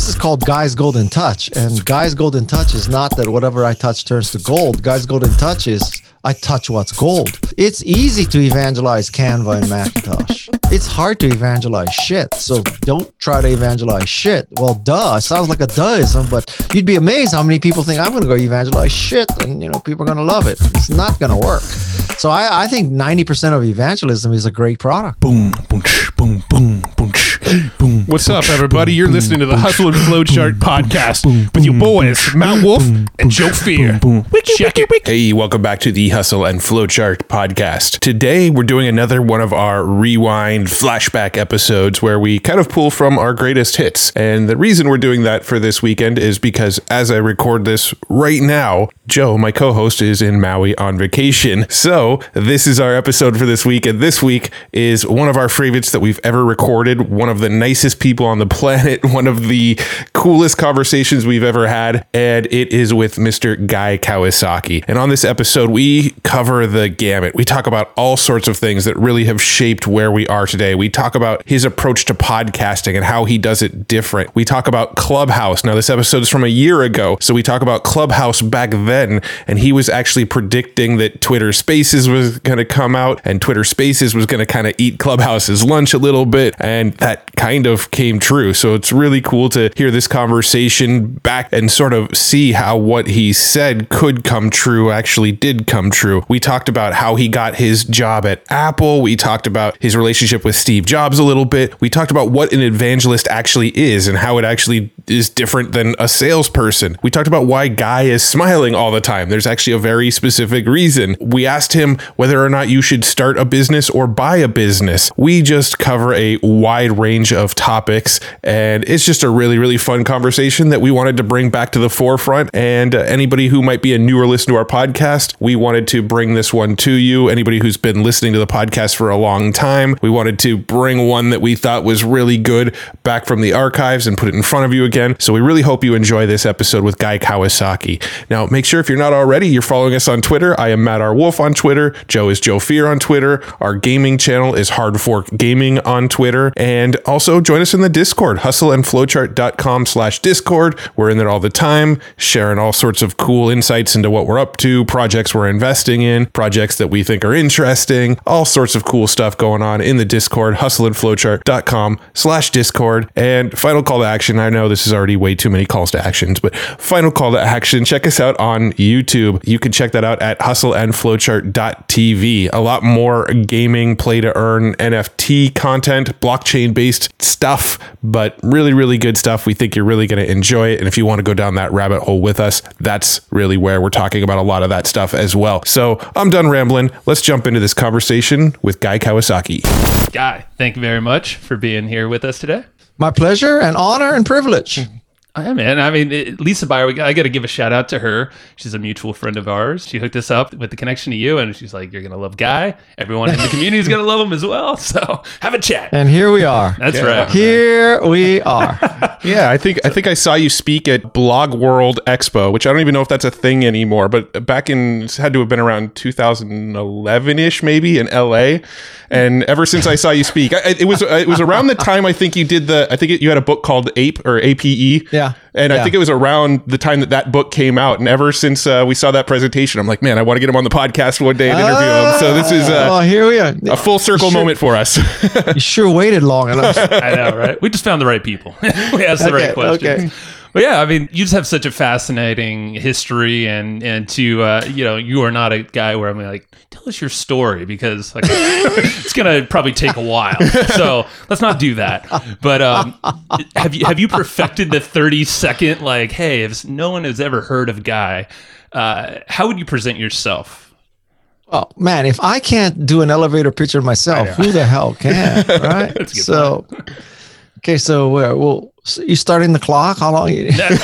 This is called Guy's Golden Touch. And Guy's Golden Touch is not that whatever I touch turns to gold. Guy's Golden Touch is I touch what's gold. It's easy to evangelize Canva and Macintosh. It's hard to evangelize shit. So don't try to evangelize shit. Well, duh. It sounds like a duhism, but you'd be amazed how many people think I'm going to go evangelize shit and, people are going to love it. It's not going to work. So I think 90% of evangelism is a great product. Boom, boom, boom, boom, boom, boom. What's up, everybody? You're listening to the Hustle and Flowchart podcast with your boys, Matt Wolf and Joe Fear. Check it. Hey, welcome back to the Hustle and Flowchart podcast. Today, we're doing another one of our rewind flashback episodes where we kind of pull from our greatest hits. And the reason we're doing that for this weekend is because as I record this right now, Joe, my co-host, is in Maui on vacation. So this is our episode for this week. And this week is one of our favorites that we've ever recorded. One of the nicest people on the planet. One of the coolest conversations we've ever had. And it is with Mr. Guy Kawasaki. And on this episode, we cover the gamut. We talk about all sorts of things that really have shaped where we are today. We talk about his approach to podcasting and how he does it different. We talk about Clubhouse. Now, this episode is from a year ago. So we talk about Clubhouse back then. And he was actually predicting that Twitter Spaces was going to come out and Twitter Spaces was going to kind of eat Clubhouse's lunch a little bit. And that kind of came true. So it's really cool to hear this conversation back and sort of see how what he said could come true actually did come true. We talked about how he got his job at Apple. We talked about his relationship with Steve Jobs a little bit. We talked about what an evangelist actually is and how it actually is different than a salesperson. We talked about why Guy is smiling all the time. There's actually a very specific reason. We asked him whether or not you should start a business or buy a business. We just cover a wide range of topics, and it's just a really, really fun conversation that we wanted to bring back to the forefront. And anybody who might be a newer listener to our podcast, we wanted to bring this one to you. Anybody who's been listening to the podcast for a long time, we wanted to bring one that we thought was really good back from the archives and put it in front of you again. So we really hope you enjoy this episode with Guy Kawasaki. Now, make sure if you're not already, you're following us on Twitter. I am Matt R. Wolf on Twitter. Joe is Joe Fear on Twitter. Our gaming channel is Hard Fork Gaming on Twitter. And also join us in the Discord, hustleandflowchart.com/Discord. We're in there all the time, sharing all sorts of cool insights into what we're up to, projects we're investing in, projects that we think are interesting, all sorts of cool stuff going on in the Discord, hustleandflowchart.com/Discord. And final call to action. I know this is already way too many calls to actions, but final call to action. Check us out on YouTube. You can check that out at hustleandflowchart.tv. A lot more gaming, play to earn, NFT content, blockchain based stuff, but really, really good stuff. We think you're really going to enjoy it. And if you want to go down that rabbit hole with us, that's really where we're talking about a lot of that stuff as well. So I'm done rambling. Let's jump into this conversation with Guy Kawasaki. Guy, thank you very much for being here with us today. My pleasure and honor and privilege. Yeah, man. I mean, Lisa Beyer, I got to give a shout out to her. She's a mutual friend of ours. She hooked us up with the connection to you, and she's like, you're going to love Guy. Everyone in the community is going to love him as well. So have a chat. And here we are. That's right. Here we are. Yeah, I think I saw you speak at Blog World Expo, which I don't even know if that's a thing anymore, but back in, it had to have been around 2011-ish maybe in LA. And ever since I saw you speak, it was around the time I think you did you had a book called Ape or APE. Yeah. And I think it was around the time that book came out. And ever since we saw that presentation, I'm like, man, I want to get him on the podcast one day and interview him. So this is here we are. A full circle moment for us. You sure waited long enough. I know, right? We just found the right people. We asked the right questions. Okay. But yeah, I mean, you just have such a fascinating history, and to you are not a guy where I'm like, tell us your story, because like it's gonna probably take a while. So let's not do that. But have you perfected the 30-second like, hey, if no one has ever heard of Guy, how would you present yourself? Oh man, if I can't do an elevator pitch of myself, who the hell can? Right? That's a good point. Okay, so you starting the clock? How long?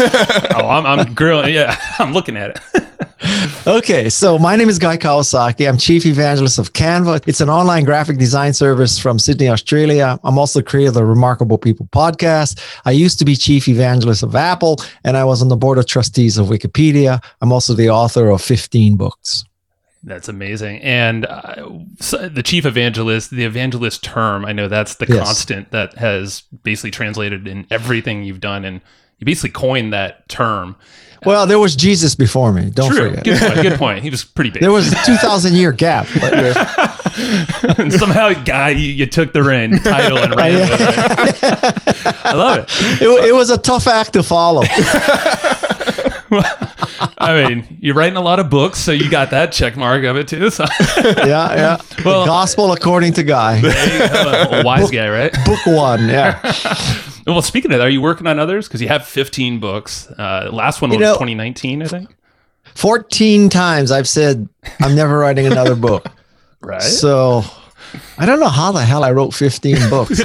I'm grilling. Yeah, I'm looking at it. Okay, so my name is Guy Kawasaki. I'm Chief Evangelist of Canva. It's an online graphic design service from Sydney, Australia. I'm also the creator of the Remarkable People podcast. I used to be Chief Evangelist of Apple, and I was on the board of trustees of Wikipedia. I'm also the author of 15 books. That's amazing. And so the chief evangelist, the evangelist term, I know that's the constant that has basically translated in everything you've done. And you basically coined that term. Well, there was Jesus before me. Don't forget. Good point. He was pretty big. There was a 2,000-year gap. And somehow, guy, you took the title and ran with it. I love it. It was a tough act to follow. I mean, you're writing a lot of books, so you got that check mark of it too. So. Yeah. Well, the Gospel according to Guy. A wise guy, right? Book 1, yeah. Well, speaking of that, are you working on others? Because you have 15 books. Last one was 2019, I think. 14 times I've said I'm never writing another book. Right. So I don't know how the hell I wrote 15 books.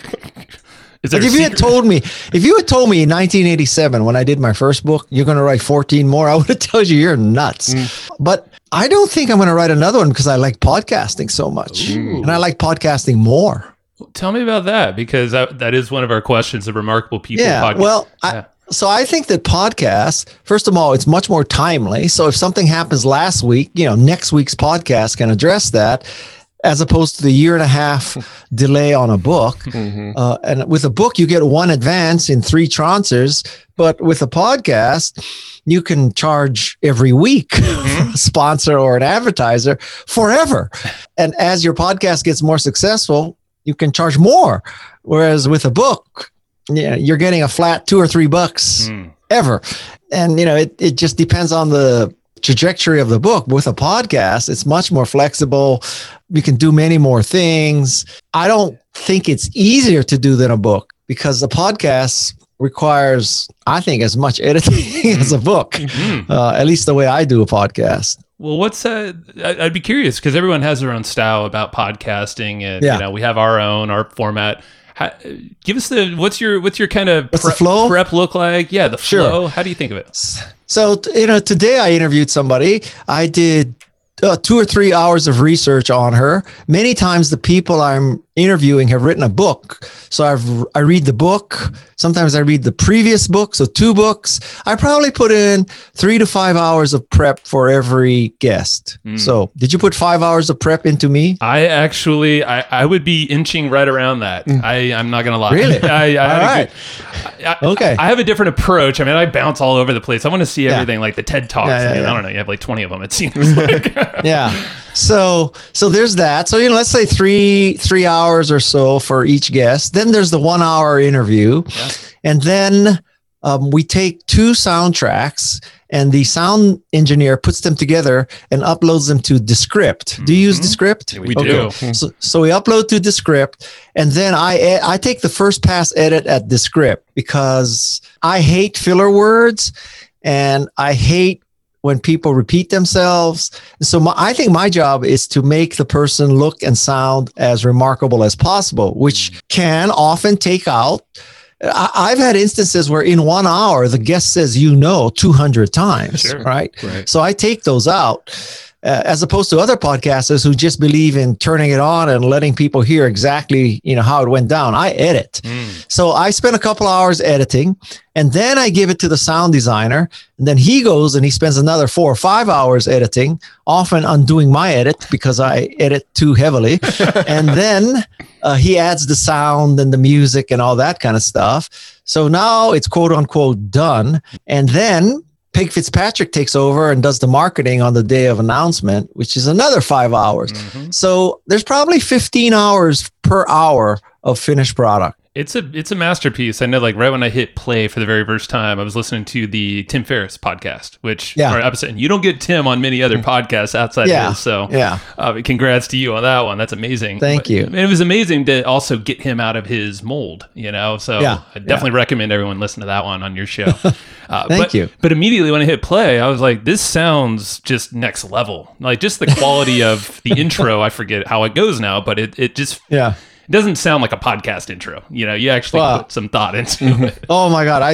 Like if you had told me in 1987 when I did my first book, you're going to write 14 more, I would have told you you're nuts. But I don't think I'm going to write another one because I like podcasting so much. And I like podcasting more. Tell me about that, because that is one of our questions of Remarkable People podcast. Well, so I think that podcasts, first of all, it's much more timely. So if something happens last week, next week's podcast can address that, as opposed to the 1.5 year delay on a book. And with a book, you get one advance in 3 tranches. But with a podcast, you can charge every week for a sponsor or an advertiser forever. And as your podcast gets more successful, you can charge more. Whereas with a book, you're getting a flat $2 or $3 ever. And, it just depends on the trajectory of the book. With a podcast, it's much more flexible. You can do many more things. I don't think it's easier to do than a book, because the podcast requires, I think, as much editing as a book, at least the way I do a podcast. Well, I'd be curious, because everyone has their own style about podcasting, and we have our format. Give us what's your kind of prep look like? Yeah, the flow. Sure. How do you think of it? So, today I interviewed somebody. I did 2 or 3 hours of research on her. Many times the people I'm interviewing have written a book. So I read the book. Sometimes I read the previous book. So 2 books. I probably put in 3 to 5 hours of prep for every guest. So did you put 5 hours of prep into me? I would be inching right around that. I'm not going to lie. Really? All right. Okay. I have a different approach. I mean, I bounce all over the place. I want to see everything, like the TED Talks. I don't know. You have like 20 of them, it seems like. Yeah. So there's that. So, let's say three hours or so for each guest. Then there's the 1 hour interview. Yeah. And then we take 2 soundtracks, and the sound engineer puts them together and uploads them to Descript. Do you use Descript? We do. So we upload to Descript, and then I take the first pass edit at Descript, because I hate filler words, and I hate when people repeat themselves. So I think my job is to make the person look and sound as remarkable as possible, which can often take out. I've had instances where in 1 hour, the guest says, 200 times, right? So I take those out. As opposed to other podcasters who just believe in turning it on and letting people hear exactly, how it went down. I edit. So I spend a couple hours editing, and then I give it to the sound designer, and then he goes and he spends another 4 or 5 hours editing, often undoing my edit because I edit too heavily. And then he adds the sound and the music and all that kind of stuff. So now it's quote unquote done. And then Peg Fitzpatrick takes over and does the marketing on the day of announcement, which is another 5 hours. So there's probably 15 hours per hour of finished product. It's a masterpiece. I know, like right when I hit play for the very first time, I was listening to the Tim Ferriss podcast, or episode, and you don't get Tim on many other podcasts outside of his. So congrats to you on that one. That's amazing. Thank you. And it was amazing to also get him out of his mold, So I definitely recommend everyone listen to that one on your show. Thank you. But immediately when I hit play, I was like, this sounds just next level. Like just the quality of the intro. I forget how it goes now, but it just it doesn't sound like a podcast intro. You actually put some thought into it. Oh my God.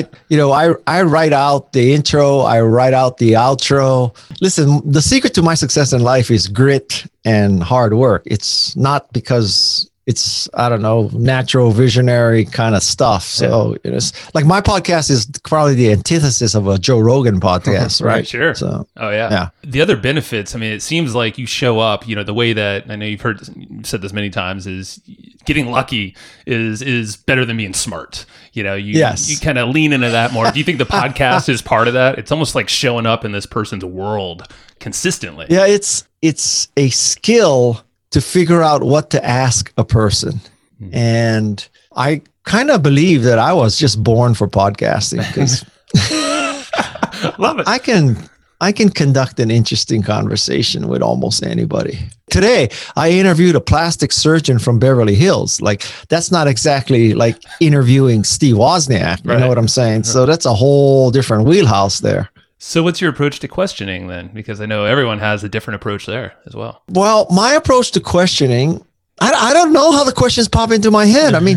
I write out the intro. I write out the outro. Listen, the secret to my success in life is grit and hard work. It's not because it's, I don't know, natural visionary kind of stuff. So it's like my podcast is probably the antithesis of a Joe Rogan podcast, right? Sure. So, yeah. The other benefits, I mean, it seems like you show up, the way that I know you've said this many times is getting lucky is better than being smart. You kind of lean into that more. Do you think the podcast is part of that? It's almost like showing up in this person's world consistently. Yeah, it's a skill to figure out what to ask a person. And I kind of believe that I was just born for podcasting because love it. I can conduct an interesting conversation with almost anybody. Today, I interviewed a plastic surgeon from Beverly Hills. Like, that's not exactly like interviewing Steve Wozniak. You know what I'm saying? So that's a whole different wheelhouse there. So what's your approach to questioning then? Because I know everyone has a different approach there as well. Well, my approach to questioning, I don't know how the questions pop into my head. I mean,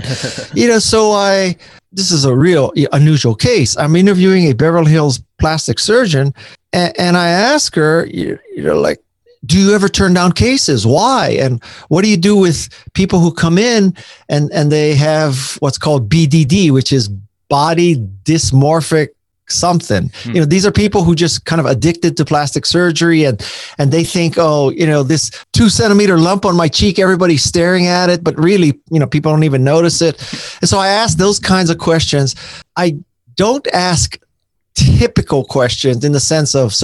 this is a real unusual case. I'm interviewing a Beverly Hills plastic surgeon and I ask her, like, do you ever turn down cases? Why? And what do you do with people who come in and they have what's called BDD, which is body dysmorphic something. These are people who just kind of addicted to plastic surgery and they think, this 2 centimeter lump on my cheek, everybody's staring at it, but really, people don't even notice it. And so I ask those kinds of questions. I don't ask typical questions in the sense of,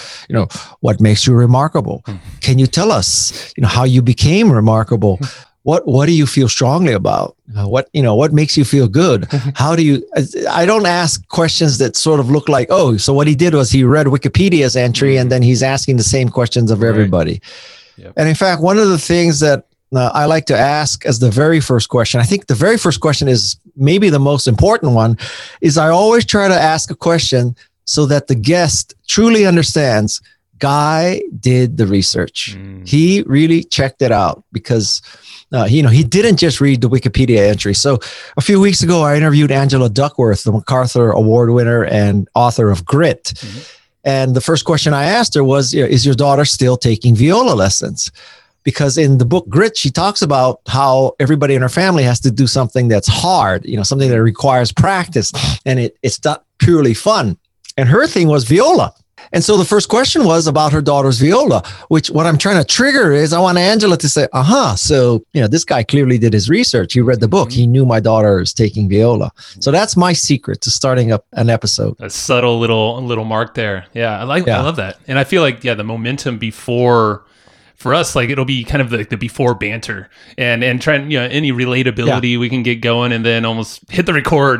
what makes you remarkable? Can you tell us, how you became remarkable? What do you feel strongly about? What makes you feel good? How do you, I don't ask questions that sort of look like, so what he did was he read Wikipedia's entry and then he's asking the same questions of everybody. Yep. And in fact, one of the things that I like to ask as the very first question, I think the very first question is maybe the most important one, is I always try to ask a question so that the guest truly understands Guy did the research. He really checked it out because he didn't just read the Wikipedia entry. So a few weeks ago, I interviewed Angela Duckworth, the MacArthur Award winner and author of Grit. And the first question I asked her was, is your daughter still taking viola lessons? Because in the book Grit, she talks about how everybody in her family has to do something that's hard, something that requires practice, and it's not purely fun. And her thing was viola. And so the first question was about her daughter's viola, which what I'm trying to trigger is I want Angela to say, so, this guy clearly did his research. He read the book. He knew my daughter is taking viola. So that's my secret to starting up an episode. A subtle little mark there. Yeah, I love that. And I feel like, the momentum before, for us, like it'll be kind of the before banter and trying, any relatability we can get going and then almost hit the record.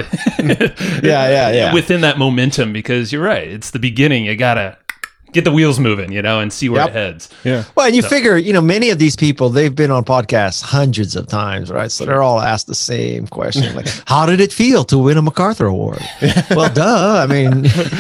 Within that momentum, because you're right. It's the beginning. You gotta get the wheels moving, and see where it heads. Yeah. Well, and you figure, many of these people, they've been on podcasts hundreds of times, right? So they're all asked the same question. Like, how did it feel to win a MacArthur Award? Well, duh. I mean,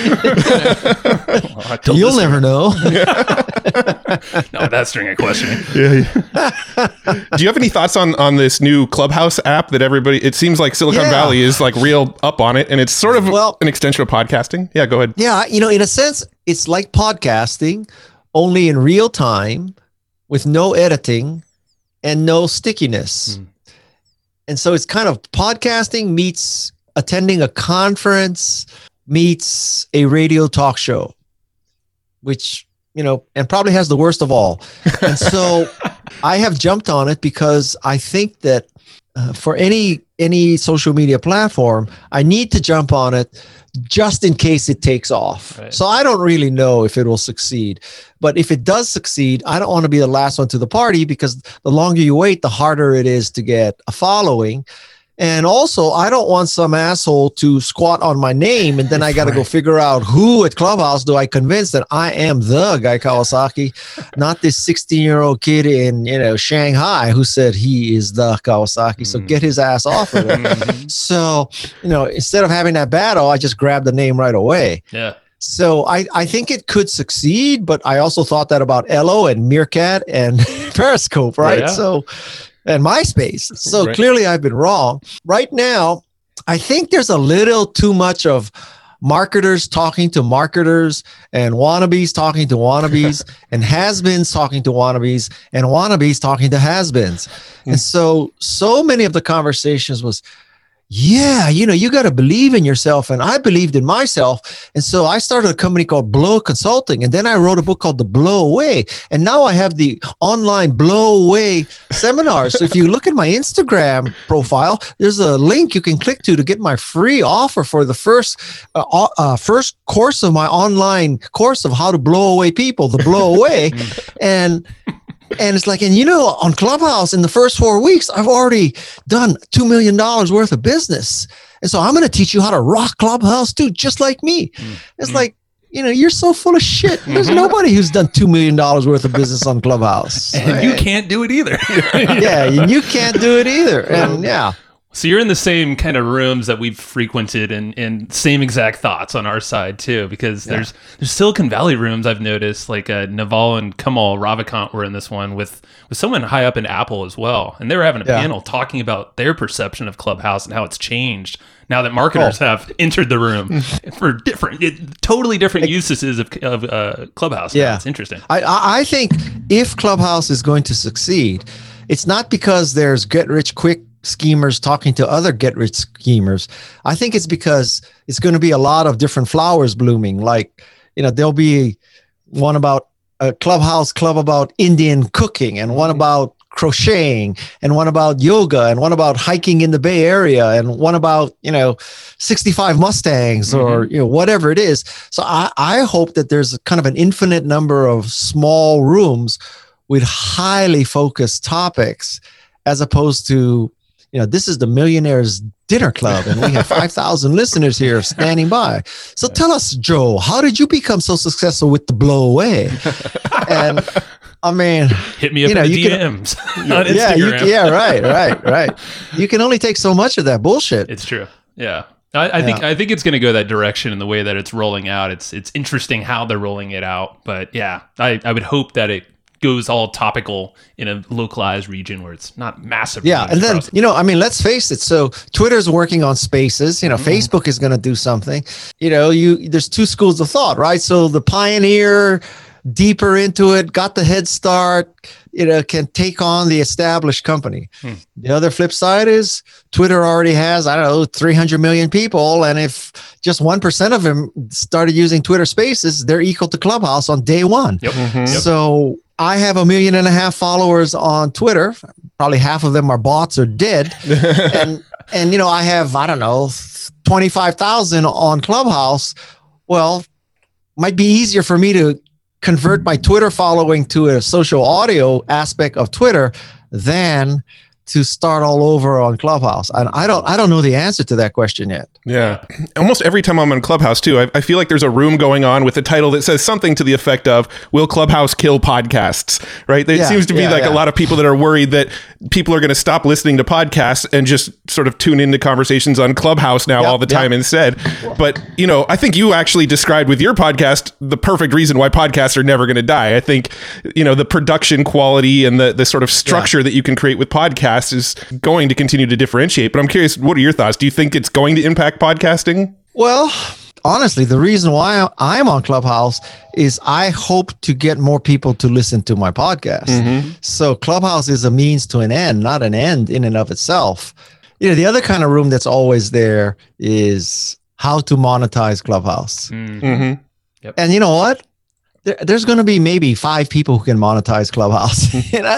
you'll never know. No, that's during a questioning. Do you have any thoughts on this new Clubhouse app that everybody, it seems like Silicon Valley is like real up on it and it's sort of an extension of podcasting? Yeah, go ahead. Yeah. In a sense, it's like podcasting, only in real time with no editing and no stickiness. And so it's kind of podcasting meets attending a conference meets a radio talk show, which, and probably has the worst of all. And so I have jumped on it because I think that for any social media platform, I need to jump on it just in case it takes off. Right. So I don't really know if it will succeed. But if it does succeed, I don't want to be the last one to the party because the longer you wait, the harder it is to get a following. And also, I don't want some asshole to squat on my name and then I got to go figure out who at Clubhouse do I convince that I am the Guy Kawasaki, not this 16-year-old kid in Shanghai who said he is the Kawasaki. So get his ass off of it. So, instead of having that battle, I just grabbed the name right away. Yeah. So I think it could succeed, but I also thought that about Ello and Meerkat and Periscope, right? Yeah. So. And MySpace. So clearly I've been wrong. Right now, I think there's a little too much of marketers talking to marketers, and wannabes talking to wannabes, and has-beens talking to wannabes, and wannabes talking to has-beens. And so many of the conversations was, yeah, you got to believe in yourself. And I believed in myself. And so I started a company called Blow Consulting. And then I wrote a book called The Blow Away. And now I have the online Blow Away seminars. So if you look at my Instagram profile, there's a link you can click to get my free offer for the first course of my online course of how to blow away people, The Blow Away. And it's like, on Clubhouse in the first 4 weeks, I've already done $2 million worth of business. And so I'm going to teach you how to rock Clubhouse too, just like me. It's like, you're so full of shit. There's nobody who's done $2 million worth of business on Clubhouse. And you can't do it either. Yeah, you can't do it either. And yeah. So you're in the same kind of rooms that we've frequented and same exact thoughts on our side too, because there's Silicon Valley rooms I've noticed, like Naval and Kamal Ravikant were in this one with someone high up in Apple as well. And they were having a panel talking about their perception of Clubhouse and how it's changed now that marketers have entered the room for totally different uses of Clubhouse. Yeah. It's interesting. I think if Clubhouse is going to succeed, it's not because there's get-rich-quick schemers talking to other get-rich schemers. I think it's because it's going to be a lot of different flowers blooming. Like, there'll be one about a Clubhouse club about Indian cooking, and one about crocheting, and one about yoga, and one about hiking in the Bay Area, and one about 65 Mustangs or whatever it is. So I hope that there's kind of an infinite number of small rooms with highly focused topics, as opposed to this is the Millionaires Dinner Club, and we have 5,000 listeners here standing by. So tell us, Joe, how did you become so successful with The Blow Away? And I mean, hit me up in the DMs on Instagram. Right. You can only take so much of that bullshit. It's true. Yeah. I think it's going to go that direction in the way that it's rolling out. It's interesting how they're rolling it out, but yeah, I would hope that it goes all topical in a localized region where it's not massive. Yeah. And then, let's face it. So Twitter's working on spaces, Facebook is going to do something, there's two schools of thought, right? So the pioneer, deeper into it, got the head start, can take on the established company. The other flip side is Twitter already has, 300 million people. And if just 1% of them started using Twitter Spaces, they're equal to Clubhouse on day one. Yep. So I have 1.5 million followers on Twitter. Probably half of them are bots or dead. and I have, 25,000 on Clubhouse. Well, might be easier for me to convert my Twitter following to a social audio aspect of Twitter than to start all over on Clubhouse. And I don't know the answer to that question yet. Yeah. Almost every time I'm on Clubhouse too, I feel like there's a room going on with a title that says something to the effect of, will Clubhouse kill podcasts? Right? There seems to be a lot of people that are worried that people are going to stop listening to podcasts and just sort of tune into conversations on Clubhouse now all the time instead. But, I think you actually described with your podcast the perfect reason why podcasts are never going to die. I think, the production quality and the sort of structure that you can create with podcasts is going to continue to differentiate. But I'm curious, what are your thoughts? Do you think it's going to impact podcasting? Well, honestly, the reason why I'm on Clubhouse is I hope to get more people to listen to my podcast. So Clubhouse is a means to an end, not an end in and of itself. The other kind of room that's always there is how to monetize Clubhouse. Yep. And you know what? There's going to be maybe 5 people who can monetize Clubhouse.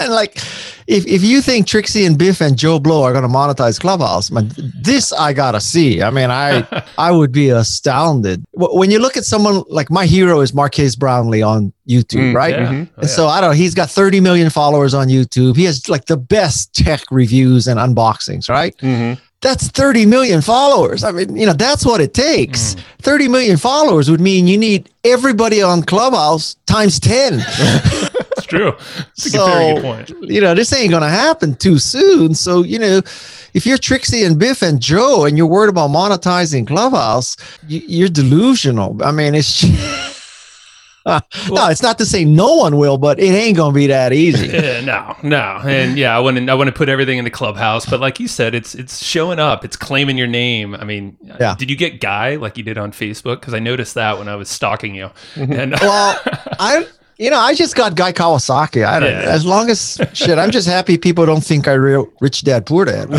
If you think Trixie and Biff and Joe Blow are going to monetize Clubhouse, this I got to see. I mean, I would be astounded. When you look at someone like, my hero is Marques Brownlee on YouTube, right? And so he's got 30 million followers on YouTube. He has like the best tech reviews and unboxings, right? That's 30 million followers. I mean, that's what it takes. 30 million followers would mean you need everybody on Clubhouse times 10. It's true. That's a very good point. This ain't going to happen too soon. So, if you're Trixie and Biff and Joe and you're worried about monetizing Clubhouse, you're delusional. I mean, it's No, it's not to say no one will, but it ain't gonna be that easy. No, and yeah, I want to put everything in the Clubhouse, but like you said, it's showing up, it's claiming your name. I mean, did you get Guy like you did on Facebook? Because I noticed that when I was stalking you. And well, I just got Guy Kawasaki. As long as I'm just happy people don't think I rich dad, poor dad.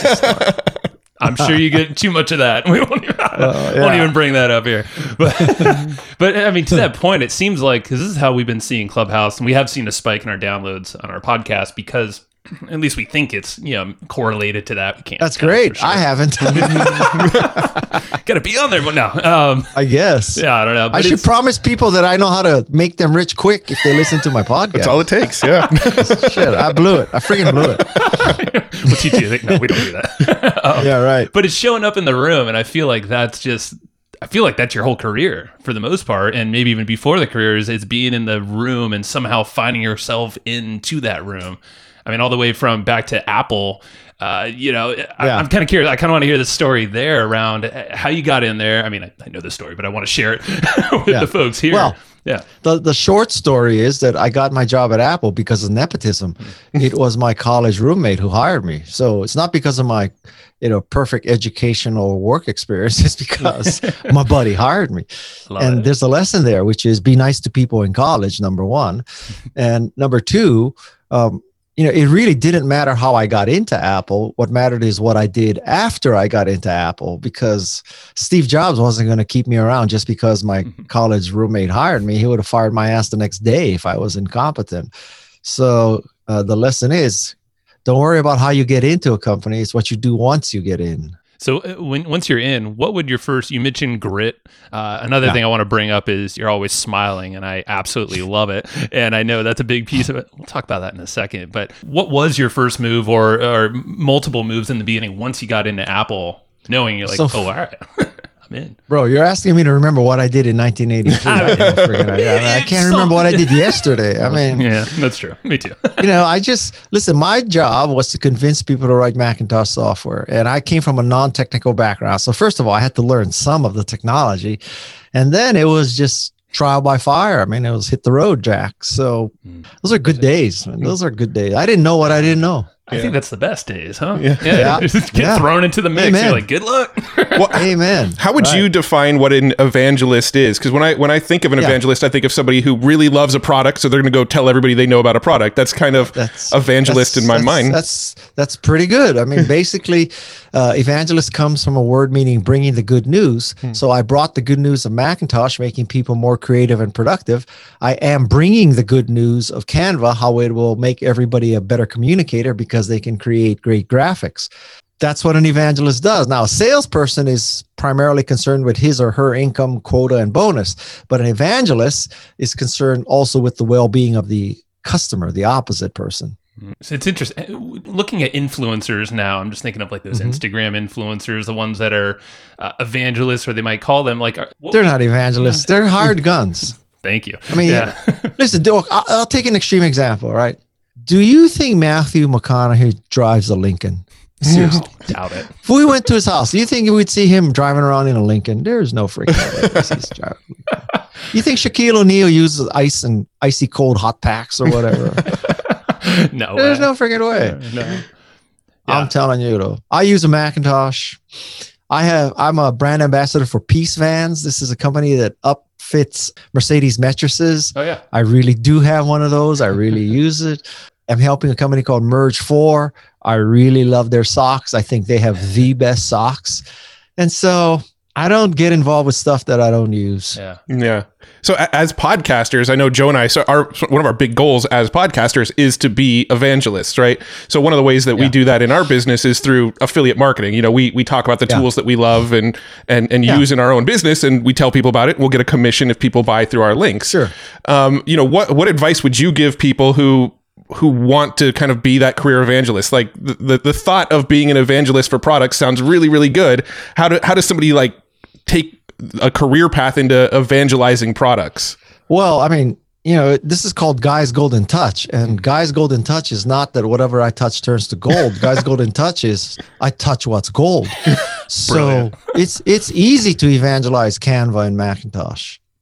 I'm sure you get too much of that. We won't even bring that up here. But I mean, to that point, it seems like, because this is how we've been seeing Clubhouse, and we have seen a spike in our downloads on our podcast because at least we think it's correlated to that. We can't. That's great. Sure. I haven't. Got to be on there, but no. I guess. Yeah, I don't know. I should promise people that I know how to make them rich quick if they listen to my podcast. That's all it takes. Yeah. Shit, I blew it. I freaking blew it. We'll teach you. No, we don't do that. Yeah, right. But it's showing up in the room, and I feel like that's your whole career for the most part, and maybe even before the career is being in the room and somehow finding yourself into that room. I mean, all the way from back to Apple, I'm kind of curious. I kind of want to hear the story there around how you got in there. I mean, I know the story, but I want to share it with the folks here. Well, the short story is that I got my job at Apple because of nepotism. It was my college roommate who hired me. So it's not because of my, perfect educational work experience. It's because my buddy hired me. There's a lesson there, which is be nice to people in college, number one. And number two, it really didn't matter how I got into Apple. What mattered is what I did after I got into Apple, because Steve Jobs wasn't going to keep me around just because my college roommate hired me. He would have fired my ass the next day if I was incompetent. So the lesson is, don't worry about how you get into a company. It's what you do once you get in. So once you're in, what would you mentioned grit. Another thing I want to bring up is you're always smiling, and I absolutely love it. And I know that's a big piece of it. We'll talk about that in a second. But what was your first move or multiple moves in the beginning once you got into Apple, knowing you're like, all right, I'm in? Bro, you're asking me to remember what I did in 1983. I can't remember what I did yesterday. I mean, yeah, that's true. Me too. My job was to convince people to write Macintosh software. And I came from a non-technical background. So first of all, I had to learn some of the technology. And then it was just trial by fire. I mean, it was hit the road, Jack. So those are good days. Man. Those are good days. I didn't know what I didn't know. I think that's the best days, huh? Yeah. Just get thrown into the mix. Amen. You're like, good luck. Well, amen. How would you define what an evangelist is? Because when I think of an evangelist, I think of somebody who really loves a product, so they're going to go tell everybody they know about a product. That's kind of evangelist in my mind. That's pretty good. I mean, basically, evangelist comes from a word meaning bringing the good news. So I brought the good news of Macintosh, making people more creative and productive. I am bringing the good news of Canva, how it will make everybody a better communicator because they can create great graphics. That's what an evangelist does. Now, a salesperson is primarily concerned with his or her income, quota, and bonus. But an evangelist is concerned also with the well-being of the customer, the opposite person. So it's interesting. Looking at influencers now, I'm just thinking of like those Instagram influencers, the ones that are evangelists, or they might call them like... They're not evangelists. They're hired guns. Thank you. I mean, listen, I'll take an extreme example, right? Do you think Matthew McConaughey drives a Lincoln? Seriously, doubt it. If we went to his house, do you think we'd see him driving around in a Lincoln? There's no freaking way he's driving. You think Shaquille O'Neal uses ice and icy cold hot packs or whatever? No, there's no freaking way. No. Yeah. I'm telling you though. I use a Macintosh. I'm a brand ambassador for Peace Vans. This is a company that upfits Mercedes mattresses. Oh yeah. I really do have one of those. I really use it. I'm helping a company called Merge 4. I really love their socks. I think they have the best socks. And so I don't get involved with stuff that I don't use. Yeah. So as podcasters, I know Joe and I, one of our big goals as podcasters is to be evangelists, right? So one of the ways that we do that in our business is through affiliate marketing. We talk about the tools that we love and use in our own business, and we tell people about it. We'll get a commission if people buy through our links. Sure. What advice would you give people who want to kind of be that career evangelist? Like the thought of being an evangelist for products sounds really, really good. How does somebody like take a career path into evangelizing products? Well, I mean, this is called Guy's Golden Touch, and Guy's Golden Touch is not that whatever I touch turns to gold. Guy's Golden Touch is I touch what's gold. So it's easy to evangelize Canva and Macintosh.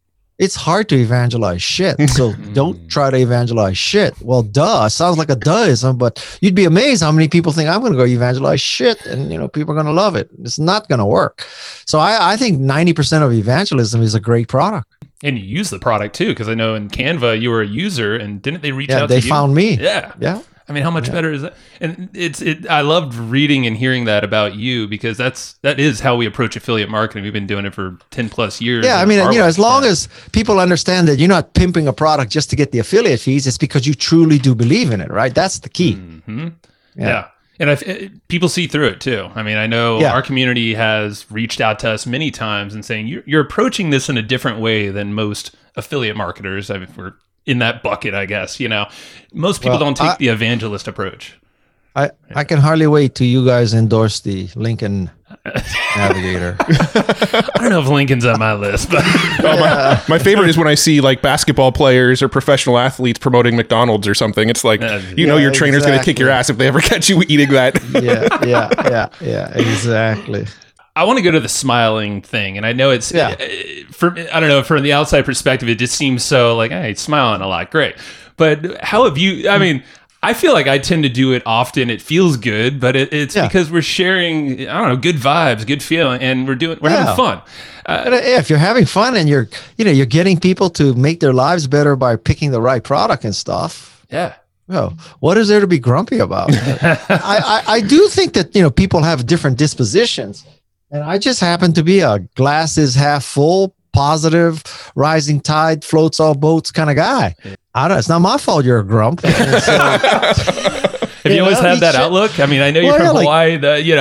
It's hard to evangelize shit. So don't try to evangelize shit. Well, duh. Sounds like a duhism, but you'd be amazed how many people think I'm going to go evangelize shit and, people are going to love it. It's not going to work. So I think 90% of evangelism is a great product. And you use the product too, because I know in Canva you were a user, and didn't they reach out to you? They found me. Yeah. I mean, how much better is that? And I loved reading and hearing that about you, because that is how we approach affiliate marketing. We've been doing it for 10 plus years. Yeah. I mean, as long as people understand that you're not pimping a product just to get the affiliate fees, it's because you truly do believe in it, right? That's the key. Mm-hmm. Yeah. And people see through it too. I mean, I know our community has reached out to us many times and saying, you're approaching this in a different way than most affiliate marketers. I mean, we're in that bucket, I guess. Most people don't take the evangelist approach. I can hardly wait till you guys endorse the Lincoln Navigator. I don't know if Lincoln's on my list, but my favorite is when I see like basketball players or professional athletes promoting McDonald's or something. It's like, your trainer's going to kick your ass if they ever catch you eating that. Yeah, exactly. I want to go to the smiling thing, and I know it's I don't know, from the outside perspective, it just seems so like, hey, he's smiling a lot, great. But how have you? I mean, I feel like I tend to do it often. It feels good, but it's because we're sharing, I don't know, good vibes, good feeling, and we're having fun. If you're having fun and you're getting people to make their lives better by picking the right product and stuff. Yeah. Well, what is there to be grumpy about? I do think that people have different dispositions. And I just happen to be a glass is half full, positive, rising tide floats all boats kind of guy. It's not my fault you're a grump. Have you always had that outlook? I mean, I know you're from Hawaii.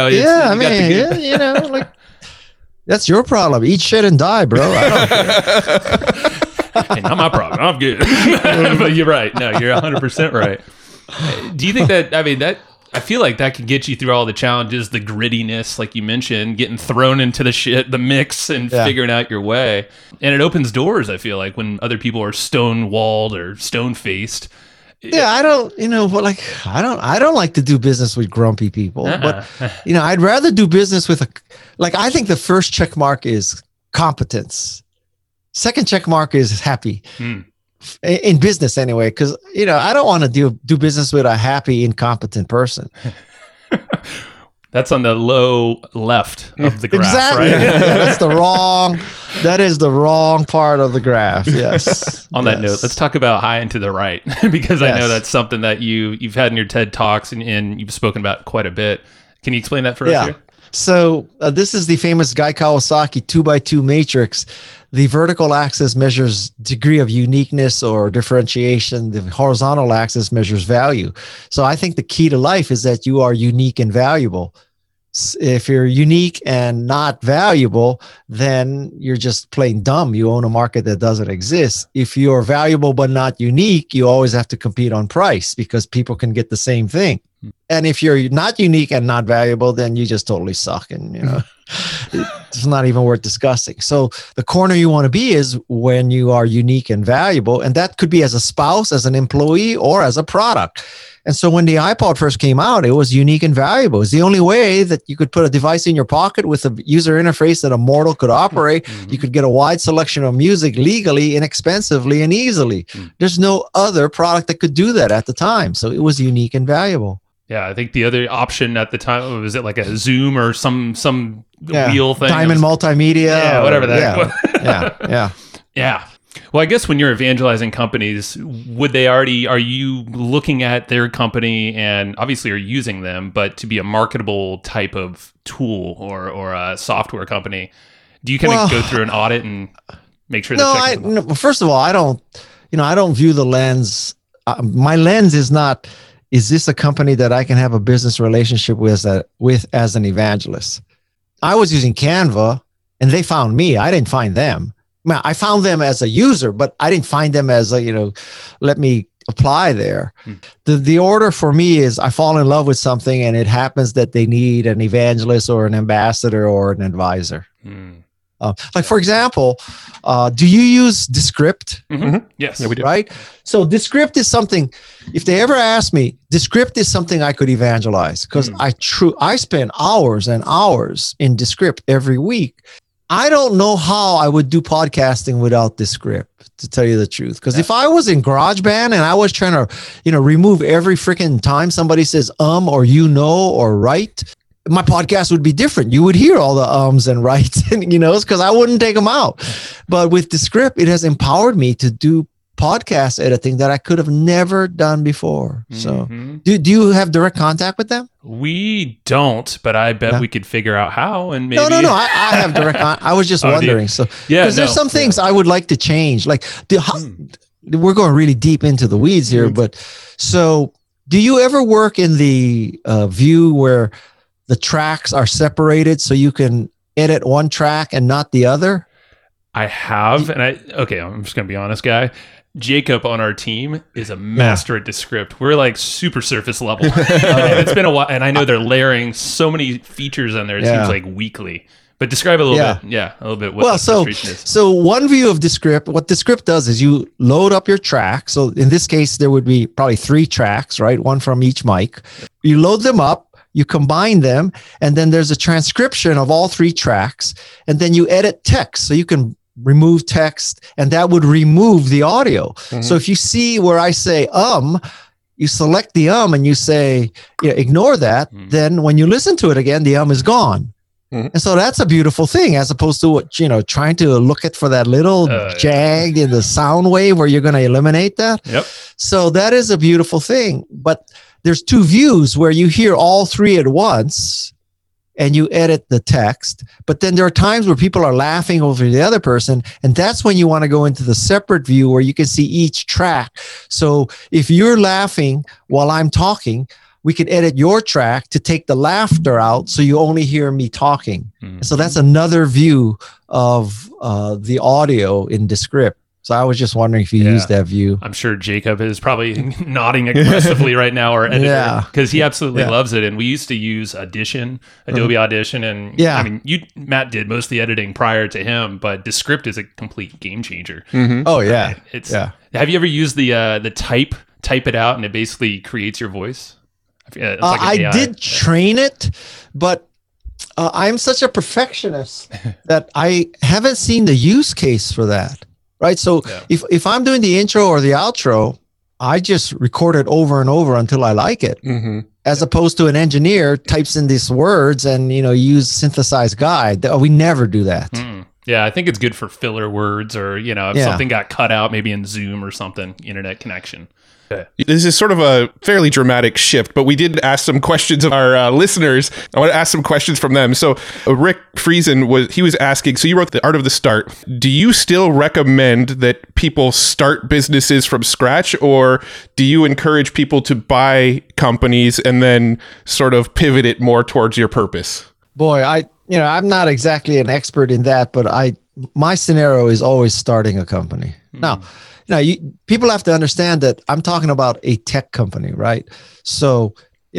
That's your problem. Eat shit and die, bro. Hey, not my problem. I'm good. But you're right. No, you're 100% right. Do you think I feel like that can get you through all the challenges, the grittiness, like you mentioned, getting thrown into the mix and figuring out your way. And it opens doors, I feel like, when other people are stone-walled or stone-faced. Yeah, I don't like to do business with grumpy people. But, I'd rather do business with I think the first check mark is competence. Second check mark is happy. In business anyway, because I don't want to do business with a happy, incompetent person. That's on the low left of the graph, exactly. Right? That is the wrong part of the graph. Yes. On that note, let's talk about high and to the right, because I know that's something that you've had in your TED Talks and you've spoken about quite a bit. Can you explain that for us here? So this is the famous Guy Kawasaki 2x2 matrix. The vertical axis measures degree of uniqueness or differentiation. The horizontal axis measures value. So I think the key to life is that you are unique and valuable. If you're unique and not valuable, then you're just plain dumb. You own a market that doesn't exist. If you're valuable but not unique, you always have to compete on price because people can get the same thing. And if you're not unique and not valuable, then you just totally suck. And, it's not even worth discussing. So the corner you want to be is when you are unique and valuable. And that could be as a spouse, as an employee, or as a product. And so when the iPod first came out, it was unique and valuable. It's the only way that you could put a device in your pocket with a user interface that a mortal could operate. You could get a wide selection of music legally, inexpensively, and easily. There's no other product that could do that at the time. So it was unique and valuable. Yeah, I think the other option at the time, was it like a Zoom or some wheel thing? Diamond Multimedia. Yeah, whatever that was. Yeah. Well, I guess when you're evangelizing companies, are you looking at their company and obviously are using them, but to be a marketable type of tool or a software company, do you kind of go through an audit and make sure No, first of all, I don't view the lens. My lens is not, is this a company that I can have a business relationship with as an evangelist? I was using Canva and they found me. I didn't find them. I found them as a user, but I didn't find them as let me apply there. The order for me is I fall in love with something and it happens that they need an evangelist or an ambassador or an advisor. For example, do you use Descript? Yes. Yeah, we do. Right? So Descript is something, if they ever ask me, Descript is something I could evangelize because I spend hours and hours in Descript every week. I don't know how I would do podcasting without Descript. to tell you the truth. Because if I was in GarageBand and I was trying to, remove every freaking time somebody says or or right, my podcast would be different. You would hear all the ums and rights, and because I wouldn't take them out. But with Descript, it has empowered me to do podcast editing that I could have never done before. So do you have direct contact with them? We don't, but I bet we could figure out how. And maybe no. I have direct contact. I was just wondering. So because there's some things I would like to change. Like we're going really deep into the weeds here, but so do you ever work in the view where the tracks are separated so you can edit one track and not the other? I have, and I'm just gonna be honest, guy. Jacob on our team is a master at Descript. We're like super surface level. And it's been a while, and I know they're layering so many features on there. It seems like weekly. But describe a little bit. Yeah, a little bit what the frustration is. So one view of Descript, what Descript does is you load up your track. So in this case, there would be probably 3 tracks, right? One from each mic. You load them up, you combine them, and then there's a transcription of all 3 tracks. And then you edit text. So you can remove text, and that would remove the audio. So if you see where I say you select the and you say ignore that, then when you listen to it again, the is gone. And so that's a beautiful thing, as opposed to what trying to look at for that little jag in the sound wave where you're going to eliminate that. So that is a beautiful thing. But there's 2 views where you hear all 3 at once and you edit the text. But then there are times where people are laughing over the other person, and that's when you want to go into the separate view where you can see each track. So if you're laughing while I'm talking, we could edit your track to take the laughter out so you only hear me talking. So that's another view of the audio in Descript. So I was just wondering if you use that view. I'm sure Jacob is probably nodding aggressively right now, or editor, because he absolutely loves it. And we used to use Audition, Adobe Audition, and I mean, Matt did most of the editing prior to him, but Descript is a complete game changer. Oh yeah, Have you ever used the type it out, and it basically creates your voice? It's like I did train it, but I'm such a perfectionist that I haven't seen the use case for that. Right. So if I'm doing the intro or the outro, I just record it over and over until I like it, as opposed to an engineer types in these words and, use synthesized guide. We never do that. Yeah, I think it's good for filler words, or, if something got cut out, maybe in Zoom or something, internet connection. This is sort of a fairly dramatic shift, but we did ask some questions of our listeners. I want to ask some questions from them. So Rick Friesen was asking, so you wrote The Art of the Start. Do you still recommend that people start businesses from scratch, or do you encourage people to buy companies and then sort of pivot it more towards your purpose? Boy, I'm not exactly an expert in that, but my scenario is always starting a company. Now, people have to understand that I'm talking about a tech company, right? So,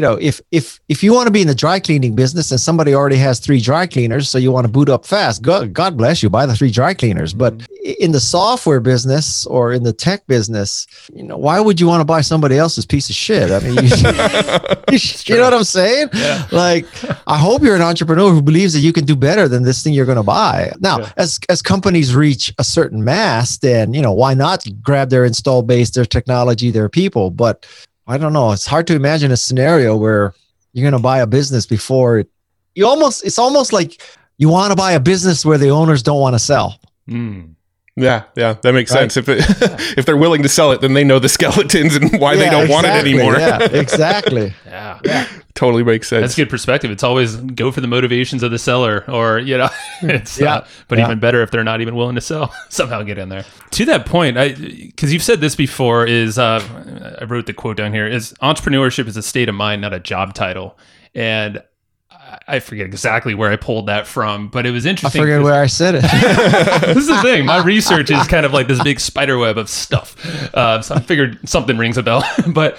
if you want to be in the dry cleaning business and somebody already has 3 dry cleaners, so you want to boot up fast, God bless you, buy the 3 dry cleaners. But in the software business or in the tech business, why would you want to buy somebody else's piece of shit? I mean, you know what I'm saying? Yeah. Like, I hope you're an entrepreneur who believes that you can do better than this thing you're going to buy. Now, as companies reach a certain mass, then, why not grab their install base, their technology, their people? But I don't know. It's hard to imagine a scenario where you're going to buy a business before it's almost like you want to buy a business where the owners don't want to sell. Yeah, that makes sense. If they're willing to sell it, then they know the skeletons and why they don't want it anymore. Yeah, exactly. Yeah. Totally makes sense. That's good perspective. It's always go for the motivations of the seller, or but even better if they're not even willing to sell, somehow get in there. To that point, because you've said this before, is I wrote the quote down here, is entrepreneurship is a state of mind, not a job title. And I forget exactly where I pulled that from, but it was interesting. I forget where I said it. This is the thing. My research is kind of like this big spider web of stuff. So I figured something rings a bell. But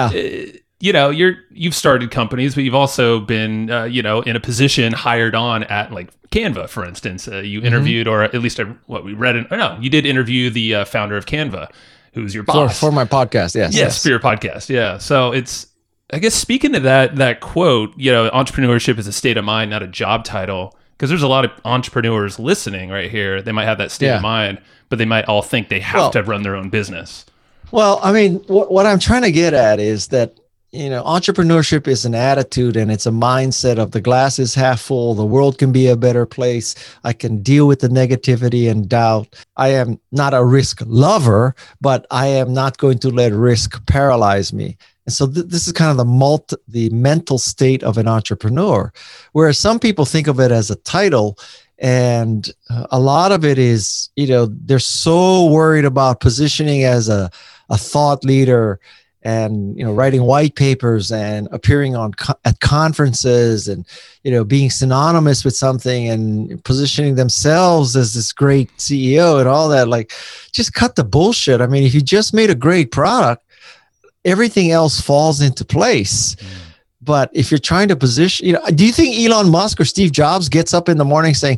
you've started companies, but you've also been, in a position hired on at like Canva, for instance. You interviewed, or at least you did interview the founder of Canva, who's your boss. For my podcast, yes. Yes, for your podcast, yeah. So I guess speaking to that quote, entrepreneurship is a state of mind, not a job title. Because there's a lot of entrepreneurs listening right here. They might have that state of mind, but they might all think they have to run their own business. Well, I mean, what I'm trying to get at is that, entrepreneurship is an attitude and it's a mindset of the glass is half full. The world can be a better place. I can deal with the negativity and doubt. I am not a risk lover, but I am not going to let risk paralyze me. And so this is kind of the mental state of an entrepreneur, whereas some people think of it as a title. And a lot of it is, they're so worried about positioning as a thought leader and, writing white papers and appearing at conferences and, being synonymous with something and positioning themselves as this great CEO and all that. Like, just cut the bullshit. I mean, if you just made a great product, everything else falls into place. But if you're trying to position, do you think Elon Musk or Steve Jobs gets up in the morning saying,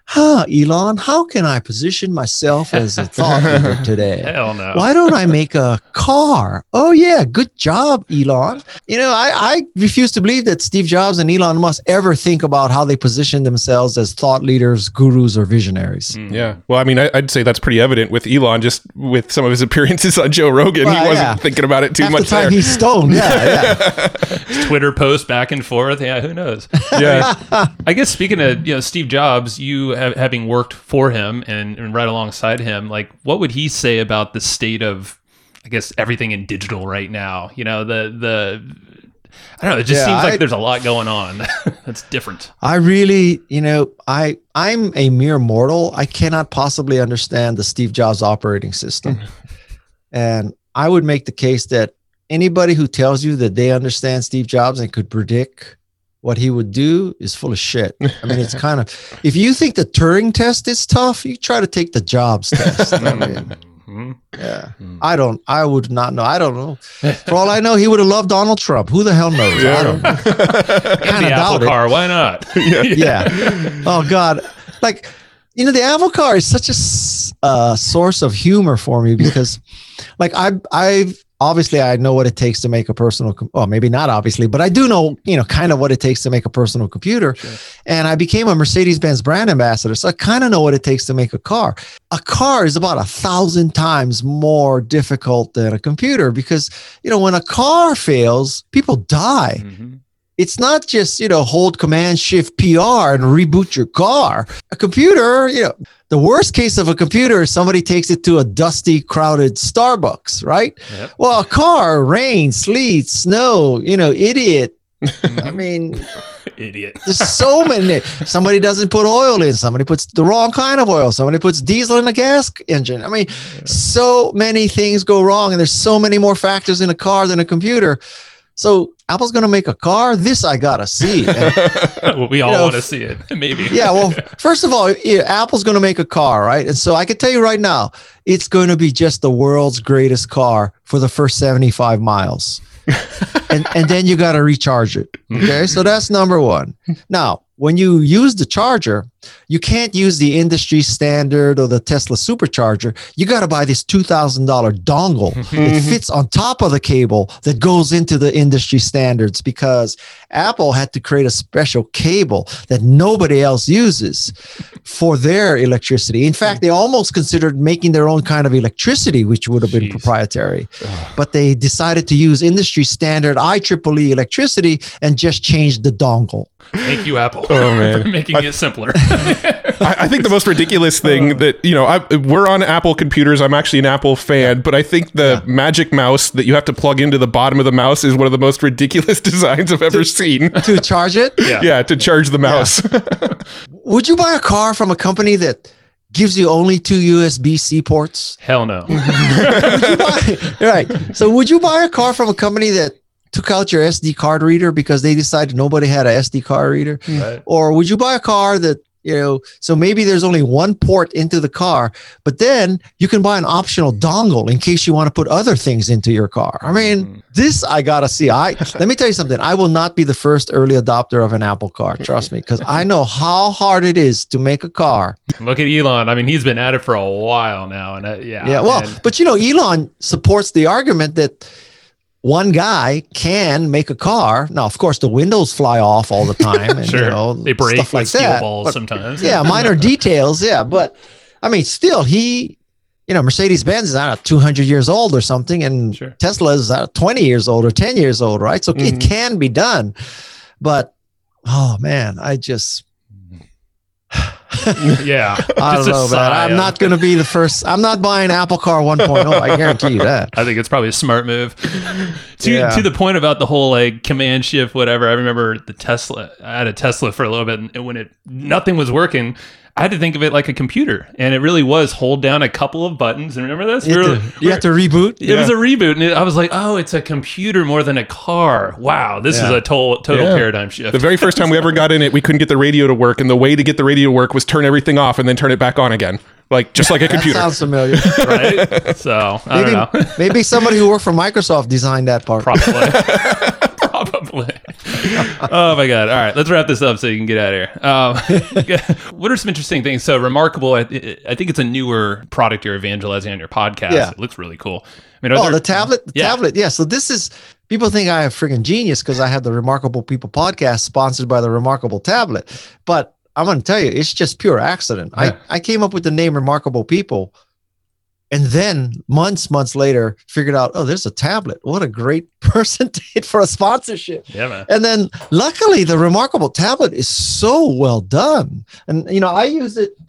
Elon, how can I position myself as a thought leader today? Hell no. Why don't I make a car? Oh, yeah. Good job, Elon. I refuse to believe that Steve Jobs and Elon Musk ever think about how they position themselves as thought leaders, gurus, or visionaries. Yeah. Well, I mean, I'd say that's pretty evident with Elon, just with some of his appearances on Joe Rogan. He wasn't thinking about it too much. The time he's stoned. Yeah. Twitter posts back and forth. Yeah, who knows? Yeah. I guess speaking of Steve Jobs, you having worked for him and right alongside him, like, what would he say about the state of, I guess, everything in digital right now? I don't know. It just seems like there's a lot going on that's different. I really, I'm a mere mortal. I cannot possibly understand the Steve Jobs operating system. And I would make the case that anybody who tells you that they understand Steve Jobs and could predict what he would do is full of shit. I mean, it's kind of, if you think the Turing test is tough, you try to take the Jobs test. I mean, I would not know. I don't know. For all I know, he would have loved Donald Trump. Who the hell knows? I don't know. And the Apple car, why not? Yeah. Oh God. Like, the Apple car is such a source of humor for me because, like, I've obviously I know what it takes to make a personal, well, maybe not obviously, but I do know, kind of what it takes to make a personal computer. Sure. And I became a Mercedes-Benz brand ambassador. So I kind of know what it takes to make a car. A car is about 1,000 times more difficult than a computer because, when a car fails, people die. Mm-hmm. It's not just, hold Command Shift PR and reboot your car. A computer, the worst case of a computer is somebody takes it to a dusty, crowded Starbucks, right? Yep. Well, a car, rain, sleet, snow, idiot. I mean, idiot. There's so many. Somebody doesn't put oil in. Somebody puts the wrong kind of oil. Somebody puts diesel in a gas engine. I mean, so many things go wrong, and there's so many more factors in a car than a computer. So Apple's going to make a car. This I got to see. Well, we all want to see it, maybe. Yeah. Well, first of all, Apple's going to make a car, right? And so I can tell you right now, it's going to be just the world's greatest car for the first 75 miles. and then you got to recharge it. Okay. So that's number one. Now, when you use the charger, you can't use the industry standard or the Tesla supercharger. You got to buy this $2,000 dongle that fits on top of the cable that goes into the industry standards because Apple had to create a special cable that nobody else uses for their electricity. In fact, they almost considered making their own kind of electricity, which would have been proprietary. But they decided to use industry standard IEEE electricity and just changed the dongle. Thank you, Apple, for making it simpler. I think the most ridiculous thing that, we're on Apple computers. I'm actually an Apple fan, but I think the magic mouse that you have to plug into the bottom of the mouse is one of the most ridiculous designs I've ever seen. To charge it? Yeah, to charge the mouse. Yeah. Would you buy a car from a company that gives you only 2 USB-C ports? Hell no. Right. So would you buy a car from a company that took out your SD card reader because they decided nobody had an SD card reader? Right. Or would you buy a car that, so maybe there's only one port into the car, but then you can buy an optional dongle in case you want to put other things into your car. I mean, this I got to see. Let me tell you something. I will not be the first early adopter of an Apple car. Trust me, because I know how hard it is to make a car. Look at Elon. I mean, he's been at it for a while now. And Well, but Elon supports the argument that one guy can make a car. Now, of course, the windows fly off all the time. And, sure. They break stuff like like steel that. balls But, sometimes. yeah, minor details. Yeah. But I mean, still, Mercedes-Benz is out 200 years old or something, and Sure. Tesla is out 20 years old or 10 years old, right? So it can be done. But, oh, man, I just... Yeah. I don't know, man. I'm not going to be the first. I'm not buying Apple Car 1.0. I guarantee you that. I think it's probably a smart move. To the point about the whole like command shift, whatever. I remember the Tesla. I had a Tesla for a little bit, and when nothing was working, I had to think of it like a computer, and it really was hold down a couple of buttons. And remember this? You have to reboot. It was a reboot, and I was like, "Oh, it's a computer more than a car." Wow, this is a total paradigm shift. The very first time we ever got in it, we couldn't get the radio to work, and the way to get the radio to work was turn everything off and then turn it back on again, just like a computer. That sounds familiar, right? So I don't know. Maybe somebody who worked for Microsoft designed that part. Probably. Oh my God. All right. Let's wrap this up so you can get out of here. What are some interesting things? So Remarkable, I think it's a newer product you're evangelizing on your podcast. Yeah. It looks really cool. I mean, the tablet. Yeah. So this is, people think I have friggin' genius because I have the Remarkable People podcast sponsored by the Remarkable tablet. But I'm going to tell you, it's just pure accident. Yeah. I came up with the name Remarkable People. And then months later, figured out, oh, there's a tablet. What a great person for a sponsorship. Yeah, man. And then luckily the Remarkable tablet is so well done. And, I use it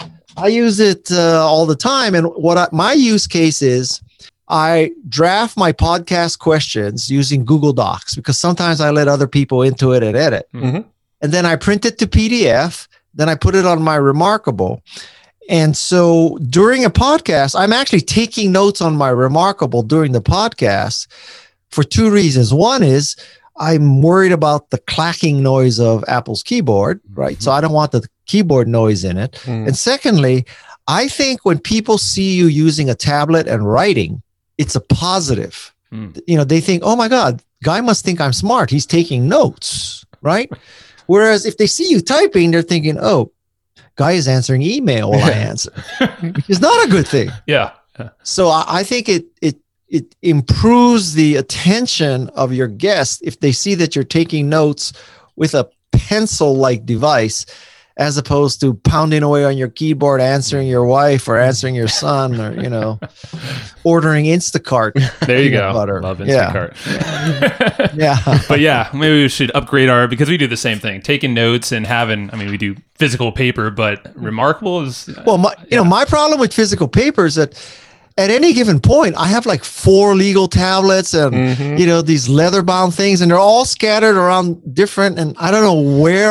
all the time. And my use case is I draft my podcast questions using Google Docs because sometimes I let other people into it and edit. Mm-hmm. And then I print it to PDF. Then I put it on my Remarkable. And so during a podcast, I'm actually taking notes on my Remarkable during the podcast for two reasons. One is I'm worried about the clacking noise of Apple's keyboard, right? Mm-hmm. So I don't want the keyboard noise in it. Mm. And secondly, I think when people see you using a tablet and writing, it's a positive. Mm. They think, oh my God, guy must think I'm smart. He's taking notes, right? Whereas if they see you typing, they're thinking, oh, guy is answering email while I answer, which is not a good thing. Yeah. So I think it improves the attention of your guest if they see that you're taking notes with a pencil-like device, as opposed to pounding away on your keyboard, answering your wife or answering your son, or ordering Instacart. There you go. Butter. Love Instacart. Yeah. But yeah, maybe we should upgrade because we do the same thing, taking notes and we do physical paper, but Remarkable is my problem with physical paper is that at any given point, I have like 4 legal tablets and, these leather bound things, and they're all scattered around different, and I don't know where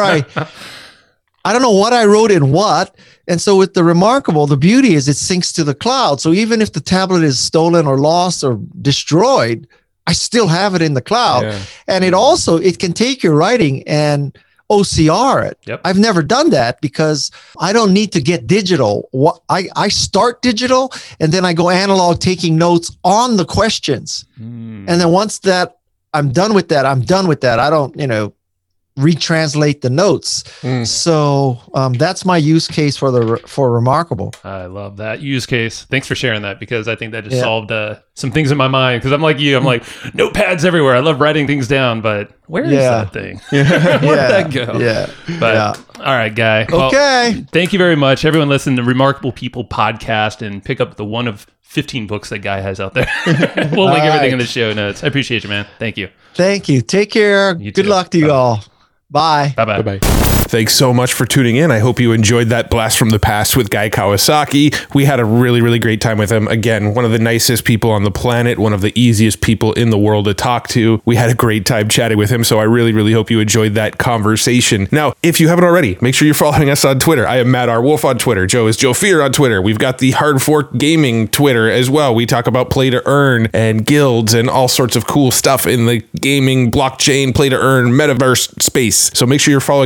I don't know what I wrote in what. And so with the Remarkable, the beauty is it syncs to the cloud. So even if the tablet is stolen or lost or destroyed, I still have it in the cloud. Yeah. And it can take your writing and OCR it. Yep. I've never done that because I don't need to get digital. I start digital and then I go analog, taking notes on the questions. And then once I'm done with that. I don't, retranslate the notes. So that's my use case for Remarkable. I love that use case. Thanks for sharing that, because I think that just solved some things in my mind, because I'm like you. I'm like, notepads everywhere. I love writing things down, but where is that thing? Where did that go? Yeah. But all right, Guy. Okay. Well, thank you very much. Everyone listen to Remarkable People podcast and pick up the one of 15 books that Guy has out there. We'll link everything in the show notes. I appreciate you, man. Thank you. Thank you. Take care. Good luck to you all. Bye. Bye-bye. Bye-bye. Thanks so much for tuning in. I hope you enjoyed that blast from the past with Guy Kawasaki. We had a really, really great time with him. Again, one of the nicest people on the planet, one of the easiest people in the world to talk to. We had a great time chatting with him, so I really, really hope you enjoyed that conversation. Now, if you haven't already, make sure you're following us on Twitter. I am Matt R. Wolf on Twitter. Joe is Joe Fear on Twitter. We've got the Hard Fork Gaming Twitter as well. We talk about play to earn and guilds and all sorts of cool stuff in the gaming, blockchain, play to earn, metaverse space. So make sure you're following those Twitters.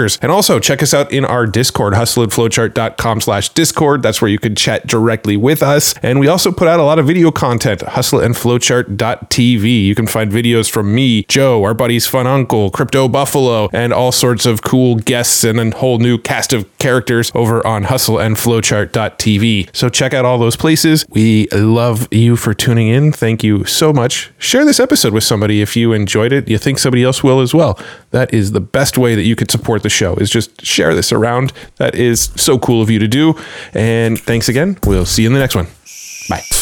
years. And also check us out in our Discord, hustleandflowchart.com/Discord. That's where you can chat directly with us. And we also put out a lot of video content, hustleandflowchart.tv. You can find videos from me, Joe, our buddies Fun Uncle, Crypto Buffalo, and all sorts of cool guests and a whole new cast of characters over on hustleandflowchart.tv. So check out all those places. We love you for tuning in. Thank you so much. Share this episode with somebody if you enjoyed it. You think somebody else will as well. That is the best way that you could support the show, is just share this around. That is so cool of you to do. And thanks again. We'll see you in the next one. Bye.